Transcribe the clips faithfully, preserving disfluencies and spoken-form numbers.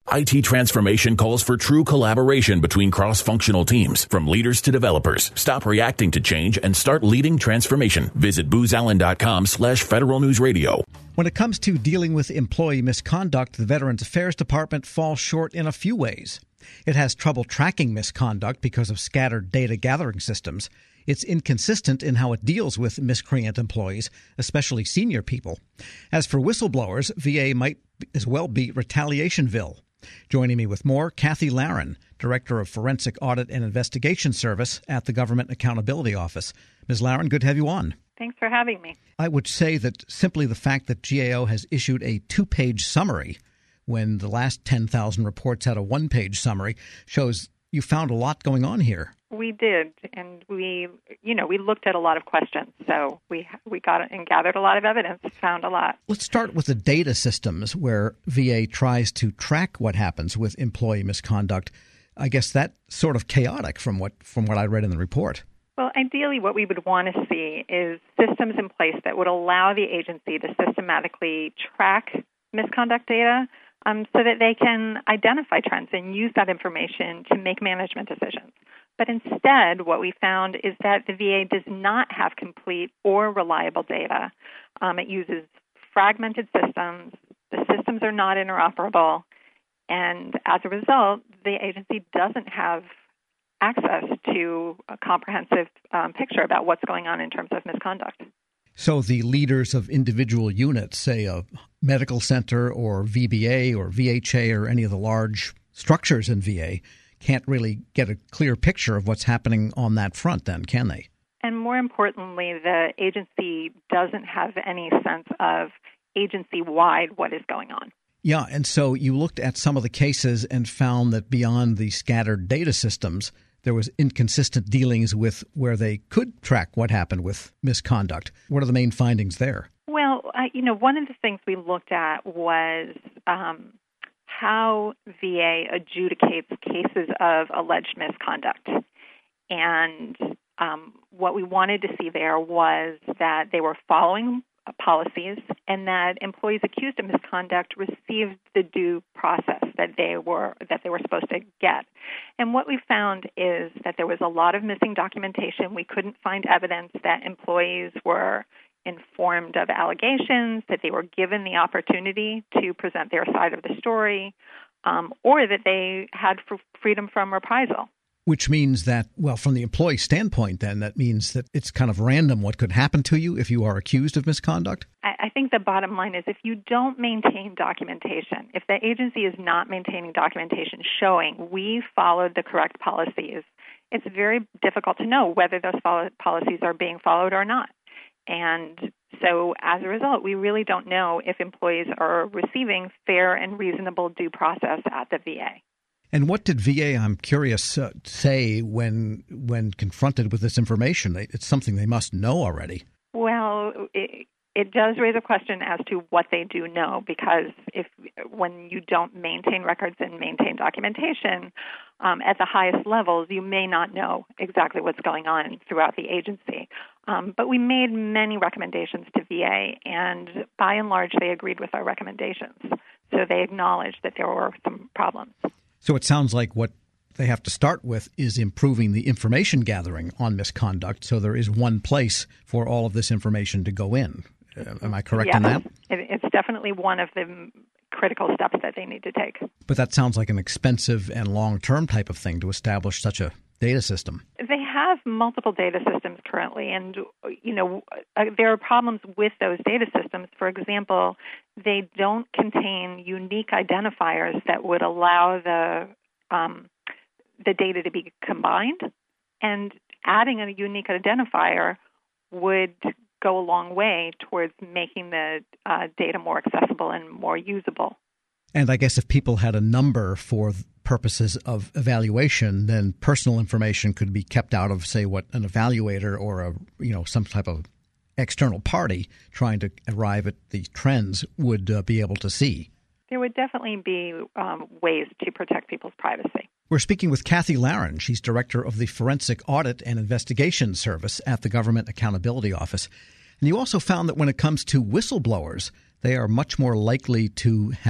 I T transformation calls for true collaboration between cross-functional teams, from leaders to developers. Stop reacting to change and start leading transformation. Visit booz allen dot com slash Federal News Radio. When it comes to dealing with employee misconduct, the Veterans Affairs Department falls short in a few ways. It has trouble tracking misconduct because of scattered data gathering systems. It's inconsistent in how it deals with miscreant employees, especially senior people. As for whistleblowers, V A might as well be Retaliationville. Joining me with more, Kathy Lahren, Director of Forensic Audit and Investigation Service at the Government Accountability Office. Miz Lahren, good to have you on. Thanks for having me. I would say that simply the fact that G A O has issued a two-page summary when the last ten thousand reports had a one-page summary shows you found a lot going on here. We did, and we, you know, we looked at a lot of questions, so we we got and gathered a lot of evidence, found a lot. Let's start with the data systems where V A tries to track what happens with employee misconduct. I guess that's sort of chaotic from what from what I read in the report. Well, ideally, what we would want to see is systems in place that would allow the agency to systematically track misconduct data um, so that they can identify trends and use that information to make management decisions. But instead, what we found is that the V A does not have complete or reliable data. Um, it uses fragmented systems. The systems are not interoperable. And as a result, the agency doesn't have access to a comprehensive um, picture about what's going on in terms of misconduct. So the leaders of individual units, say a medical center or V B A or V H A or any of the large structures in V A, can't really get a clear picture of what's happening on that front then, can they? And more importantly, the agency doesn't have any sense of agency-wide what is going on. Yeah, and so you looked at some of the cases and found that beyond the scattered data systems, there was inconsistent dealings with where they could track what happened with misconduct. What are the main findings there? Well, uh, you know, one of the things we looked at was um, how V A adjudicates cases of alleged misconduct. And um, what we wanted to see there was that they were following policies and that employees accused of misconduct received the due process that they were that they were supposed to get. And what we found is that there was a lot of missing documentation. We couldn't find evidence that employees were informed of allegations, that they were given the opportunity to present their side of the story, um, or that they had f- freedom from reprisal. Which means that, well, from the employee standpoint, then, that means that it's kind of random what could happen to you if you are accused of misconduct? I, I think the bottom line is if you don't maintain documentation, if the agency is not maintaining documentation showing we followed the correct policies, it's very difficult to know whether those follow- policies are being followed or not. And so as a result, we really don't know if employees are receiving fair and reasonable due process at the V A. And what did V A, I'm curious, uh, say when when confronted with this information? It's something they must know already. Well, it, it does raise a question as to what they do know, because if when you don't maintain records and maintain documentation um, at the highest levels, you may not know exactly what's going on throughout the agency. Um, but we made many recommendations to V A, and by and large, they agreed with our recommendations. So they acknowledged that there were some problems. So it sounds like what they have to start with is improving the information gathering on misconduct, so there is one place for all of this information to go in. Uh, am I correct yes, in that? It, it's definitely one of the critical steps that they need to take. But that sounds like an expensive and long-term type of thing to establish such a data system. They have multiple data systems currently, and you know uh, there are problems with those data systems. For example, they don't contain unique identifiers that would allow the um, the data to be combined, and adding a unique identifier would go a long way towards making the uh, data more accessible and more usable. And I guess if people had a number for purposes of evaluation, then personal information could be kept out of, say, what an evaluator or a you know some type of external party trying to arrive at the trends would uh, be able to see. There would definitely be um, ways to protect people's privacy. We're speaking with Kathy Lahren. She's director of the Forensic Audit and Investigation Service at the Government Accountability Office. And you also found that when it comes to whistleblowers, they are much more likely to have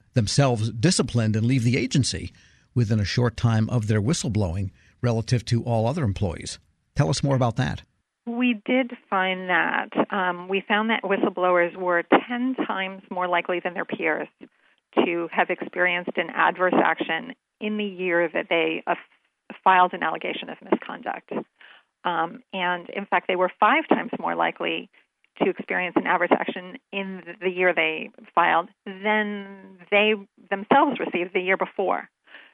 themselves disciplined and leave the agency within a short time of their whistleblowing relative to all other employees. Tell us more about that. We did find that. Um, we found that whistleblowers were ten times more likely than their peers to have experienced an adverse action in the year that they uh, filed an allegation of misconduct. Um, and in fact, they were five times more likely to experience an adverse action in the year they filed than they themselves received the year before.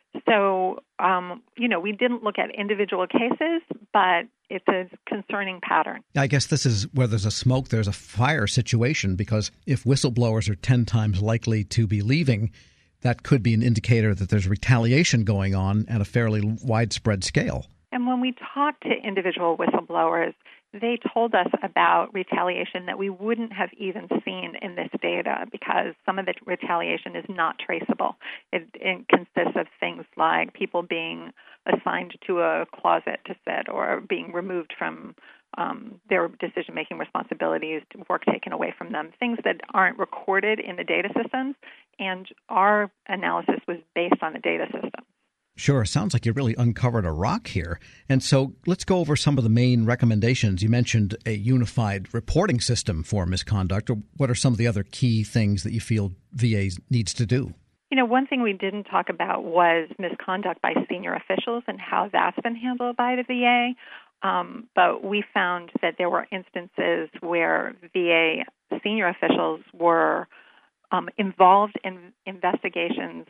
So, um, you know, we didn't look at individual cases, but it's a concerning pattern. I guess this is where there's a smoke, there's a fire situation, because if whistleblowers are ten times likely to be leaving, that could be an indicator that there's retaliation going on at a fairly widespread scale. And when we talked to individual whistleblowers, they told us about retaliation that we wouldn't have even seen in this data because some of the retaliation is not traceable. It, it consists of things like people being assigned to a closet to sit or being removed from um, their decision-making responsibilities, work taken away from them, things that aren't recorded in the data systems, and our analysis was based on the data system. Sure. Sounds like you really uncovered a rock here. And so let's go over some of the main recommendations. You mentioned a unified reporting system for misconduct. What are some of the other key things that you feel V A needs to do? You know, one thing we didn't talk about was misconduct by senior officials and how that's been handled by the V A. Um, but we found that there were instances where V A senior officials were um, involved in investigations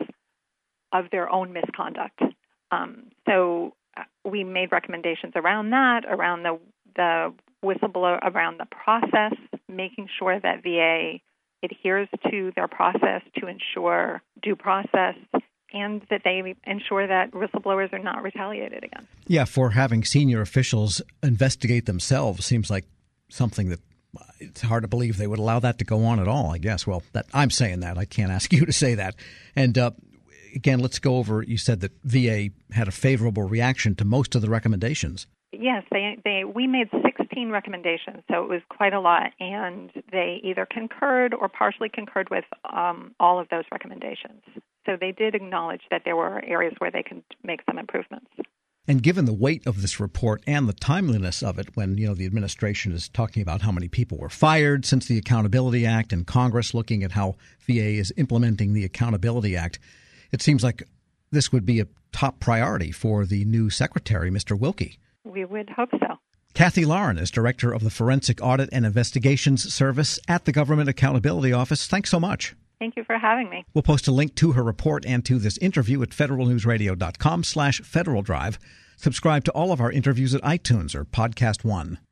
of their own misconduct. Um, so we made recommendations around that, around the the whistleblower, around the process, making sure that V A adheres to their process to ensure due process, and that they ensure that whistleblowers are not retaliated against. Yeah, for having senior officials investigate themselves seems like something that it's hard to believe they would allow that to go on at all, I guess. Well, that I'm saying that. I can't ask you to say that. And uh, again, let's go over, you said that V A had a favorable reaction to most of the recommendations. Yes, they, they we made sixteen recommendations, so it was quite a lot, and they either concurred or partially concurred with um, all of those recommendations. So they did acknowledge that there were areas where they could make some improvements. And given the weight of this report and the timeliness of it, when, you know, the administration is talking about how many people were fired since the Accountability Act and Congress looking at how V A is implementing the Accountability Act, it seems like this would be a top priority for the new secretary, Mister Wilkie. We would hope so. Kathy Lauren is director of the Forensic Audit and Investigations Service at the Government Accountability Office. Thanks so much. Thank you for having me. We'll post a link to her report and to this interview at federalnewsradio.com slash Federal Drive. Subscribe to all of our interviews at iTunes or Podcast One.